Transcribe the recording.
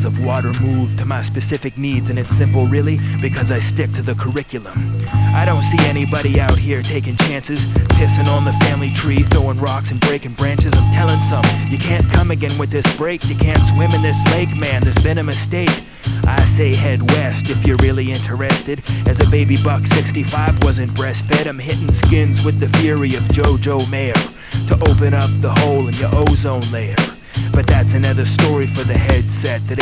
bodies of water move to my specific needs, and it's simple really, because I stick to the curriculum. I don't see anybody out here taking chances, pissing on the family tree, throwing rocks and breaking branches. I'm telling some, you can't come again with this break. You can't swim in this lake, man, there's been a mistake. I say head west if you're really interested. As a baby buck 65 wasn't breastfed, I'm hitting skins with the fury of Jojo Mayer to open up the hole in your ozone layer. But that's another story for the headset that